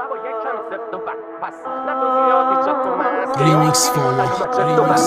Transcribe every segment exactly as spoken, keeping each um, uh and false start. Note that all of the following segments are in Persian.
ریمیکس فون ریمیکس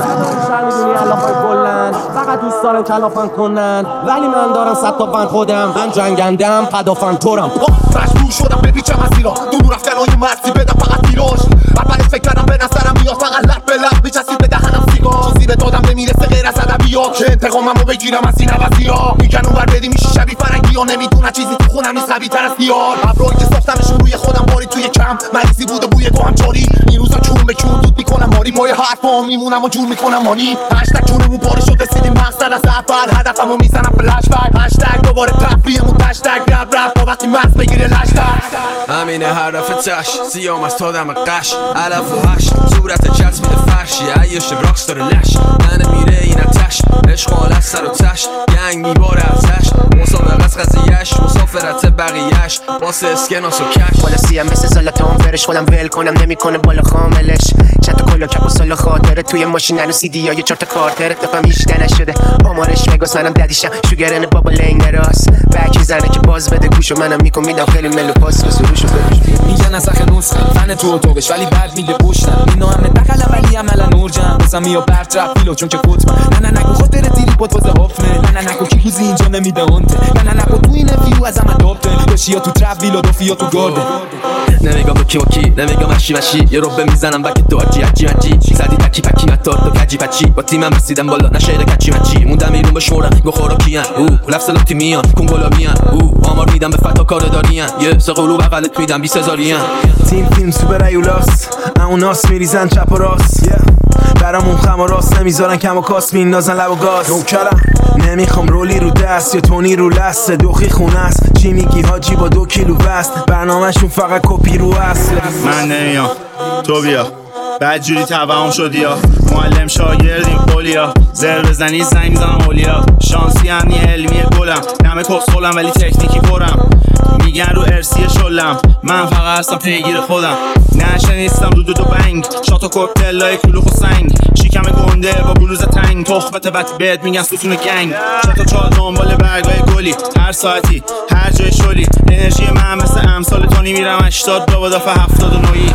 میدونی الافن کلن فقط دوست دارم کلافن کنن ولی من دارم صد تا فن خودم من جنگندم پدافن تورم مجبور شدم بپیچم از ایران دور رفتن های مرسی بدم فقط تیراش اولش فکر کردم به نظرم میاد فقط لب به لب میچسید به دهنم سیگار چیزی به دادم نمیرسه غیر از ادبیات که انتقاممو بگیرم از این عوضی‌ها میگن اونور بدی میشی شبیه فرنگی ها نمیدونن چیزی تو خونم نیست قوی تر از دیار ابرویی که ساختمشون روی خودم باری توی کم مریضی بود و بوی گوهم جاری این روزا چون به چون دود میکنم ماری پای حرفام میمونم و جور میکنم مانی هشتگ چونمون پاره شده سیدیم مقصد از اول هدفمو میزنم فلش بک هشتگ دوباره تفریحمون تشتگ رب رب تا وقتی مغز بگیره لشتگ همینه حرف تش سیام از تادم قش علف و هش صورت چسبیده فرشی عیش براکس داره لش من میره این اتش اشغال از سر و تش گنگ میباره ازش مسابقه از قضیهش مسافرت بقیهش واسه اسکناس و کش بالا سیم مثل سالاتون فرش خودم ول کنم نمیکنه بالا خاملش چند تا کلا کپ و سالا خاطره توی ماشین هنو سی دی های چهار تا کارتر دفعه میشته نشده آمارش مگاس منم ددیشم شوگرن بابا لنگ راست بک میزنه که باز بده گوشو منم میکن میدم خیلی ملو پاس و سروشو بروش میگن از اخ نسخه فن تو اتاقش ولی بعد میگه پشتم اینا همه دقل ولی عملا نورجم بسم یا برد رپ پیلو چون که فوتمن نه نه نگو خاطر تیری پات واسه هافنه نه نه نگو کی روزی اینجا نمیده اونته نه نه نگو تو این ویو از همه دابته داشی یا تو ترپ ویلا دوفی یا تو گارده نمیگم با کی با کی نمیگم مشی مشی یه روبه میزنم بکی تو اجی اجی اجی زدی تکی پکی نتار تو کجی پچی با تیمم رسیدم بالا نشهر کچی مچی موندم ایرون به شورم گو خوراکیان او لفظ لاتی میان کنگولا میان او آمار میدم به فتا کار داریان یه سقلو بغلت میدم بیست هزاریان تیم فیلم سوپر ایولاس اون ناس میریزن چپ و راست برامون خم و راست نمیذارن کم و کاس میندازن لب و گاز نوکرم نمیخوام رولی رو دست یا تونی رو لسته دوخی خونه است چی میگی حاجی با دو کیلو وست برنامهشون فقط کپی رو اصل من نمیام تو بیا بعد جوری توهم شدی یا معلم شاگردیم قولیا زر بزنی زنگ میزنم اولیا شانسی همنی علمی گلم نمه کسخولم ولی تکنیکی پرم میگن رو ارسی شلم من فقط هستم پیگیر خودم نشه نیستم دو دو دو بنگ شات و کوکتلای کلوخ و سنگ شیکم گنده با بلوز تنگ تخمت بط بهت میگن ستون گنگ چتا چال دنبال برگای گلی هر ساعتی هر جای شلی انرژی من مثل امثال تونی میرم هشتاد با دفعه هفتاد و نوی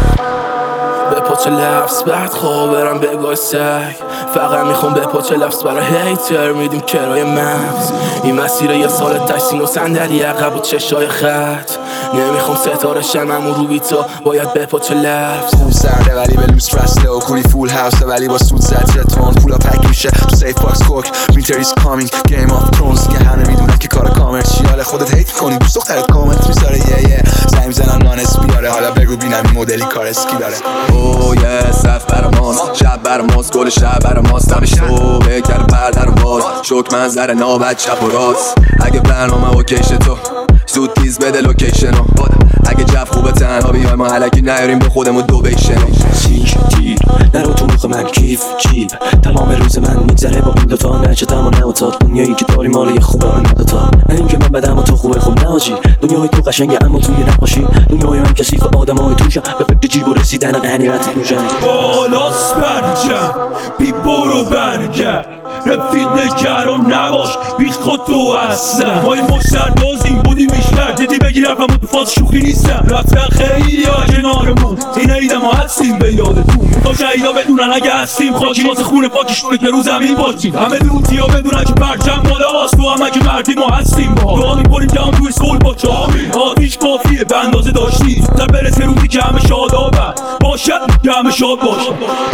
به پاچه لفظ بعد خواه برم بگاه سگ فقط میخوام به پاچه لفظ برای هیتر میدیم کرای مغز این مسیر یه سال تشتین و صندلی عقب و چشای خط نمیخوام ستاره شمم و رو بیتا باید به پاچه لفظ خوب سرده ولی به لوس رسله و کوری فول هاوسه ولی با سود زد جتون پولا پک میشه تو سیف باکس کوک وینتر ایز کامینگ گیم آف ترونز که همه میدونن که کار کامرشیاله خودت هیت کنی دوست دخترت کامنت میذاره یه یه زنگ میزنم نان اسپیاره حالا بگو بینم این مدلی کار اسکی داره اوه یه صف براماست شب براماست گل شب براماست دمش تو بکر بردر باز شک منظر نابد چپ و راست اگه برنامه اوکیش تو زود تیز بده لوکیشنو اگه جف خوبه تنها بیای ما حلکی نیاریم به خودمون دو بیشنو سیک تیر نرو تو مخ من کیف جیب تمام روز من میگذره با این دوتا نچتم و نوتاد دنیایی که داری مال یه خوبه من دوتا نه این که من بدم و تو خوبه خوب نهاجی دنیای تو قشنگه اما توی نقاشی دنیای من کثیف آدم های توشم به فکر جیب و رسیدن غنیمت میشن بالاست برجم بی برو برگرد رفید نگر و نباش بی خود تو هستم ما این مشتردازیم بودی بیشتر دیدی بگیر رفم تو فاز شوخی نیستم رفتن خیلی ها کنارمون این عیده ما هستیم به یادتون تا شهیدا بدونن اگه هستیم خاکی واسه خونه پاکشونه که رو زمین باشیم همه دوتی ها بدونن که برجم بالا هست تو همه که مردی ما هستیم با دعا میکنیم که هم توی سول با چامی آتیش کافیه به اندازه داشتی زودتر برسه روزی که همه شادابن باشد که همه شاد باش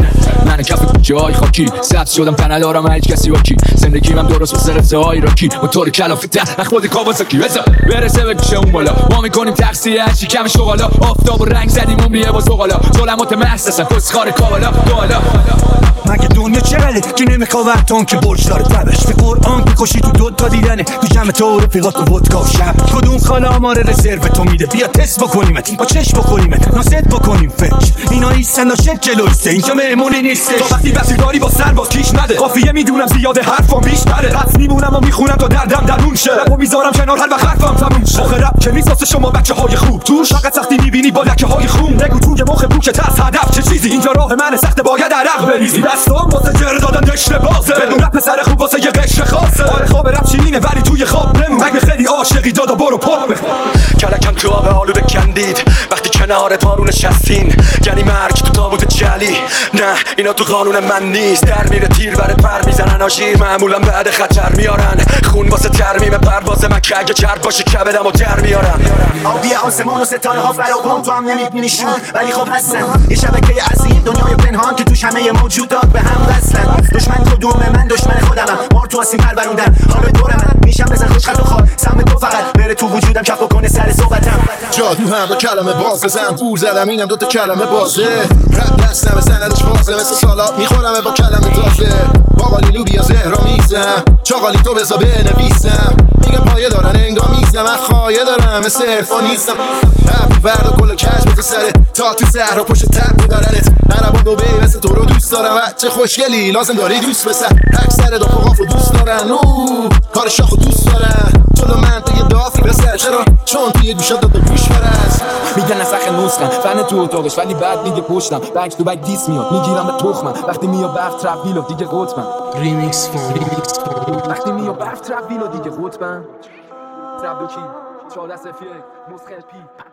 من کف کوچه های خاکی سبز شدم تنه دارم هیچ کسی واکی زندگی من درست و صرفته های راکی موتور کلافه ته خود کاواساکی بزا برسه به گوشه اون بالا ما میکنیم تقصیه هرچی کم شغالا آفتاب و رنگ زدیم عمریه با زغالا ظلمات محسسن کسخار کاوالا کاوالا مگه دنیا چقدره که نمیخواه ورطان که برج داره تبش به قرآن که خوشی تو دوتا دیدنه تو جمع تو رفیقات و ودکا شب کدوم خاله آمار رزرو تو میده بیا تست بکنیمت با چشم بکنیمت ناست بکنیم فکر اینا ایستن داشت جلویسته اینجا مهمونی نیسته تا وقتی بسیداری با سر باز کیش نده قافیه میدونم زیاده حرفام بیشتره پس میمونم و میخونم تا دردم درون شه رپو میذارم کنار هر وقت حرفم تموم شه آخه رپ که نیست واسه شما بچه های خوب تو شاقت سختی میبینی با لکه های خون بگو توی مخ پوکت هست هدف چه چیزی اینجا راه من سخت باید عرق بریزی دستام واسه جر دادن دشت بازه بدون رپ پسر خوب واسه یه قشر خاصه آره خواب رپ شیرینه ولی توی خواب نمون مگه خیلی عاشقی دادا برو پاپ کلکم تو آب آلوده کن خندید وقتی کنار بارون نشستین، یعنی مرگ تو تابوت جلی. نه اینا تو قانون من نیست، در میره تیر بره پر میزنن آژیر، معمولا بعد خطر میارن خون واسه ترمیم پرواز من که اگه چرب باشه کبدم و در میارن. آبی آسمون و ستاره ها فراوان تو هم نمیبینیشون، ولی خب هستن یه شبکه عظیم دنیای پنهان که توش همه موجودات به هم وصلن. دشمن کدومه؟ من دشمن خودمم، مار تو آسیم پروروندم حالا دورمم میشم بزن خوش خط و خواب سم تو فقط بره تو وجودم کف کنه سر صحبتم. جادو هم دو کلمه باز بزن پور زدم اینم دوتا کلمه بازه، رب دستم سندش بازه مثل سالات میخورمه با کلمه تازه. باقالی لوبیا زهرا میزم چاقالی تو بزا بنویسم، میگه پایه دارن انگا میزم من خواهیه دارم مثل ارفان نیستم. هفت برد و کل کش بزا سره تا تو زهر و پشت تب میبرنت. عربا دوبه مثل تو رو دوست دارم چه خوشگلی لازم داری دوست بسر. اکثر دو قافو دوست دارن اوه کار شاخو دوست دارن. جلو من تو یه دافی بسر چرا؟ چون توی گوشت داد گوش فرست. میگن نسخ نسخن فن تو اتاقش ولی بعد میگه پشتم بک تو بک دیس میاد میگیرم به تخمم. وقتی میاد برف ترپ ویلو دیگه قطبم. ریمیکس فون ریمیکس فون وقتی میاد برف ترپ ویلو دیگه قطبم. ترپ کی چهارده صفر یک مسخل پی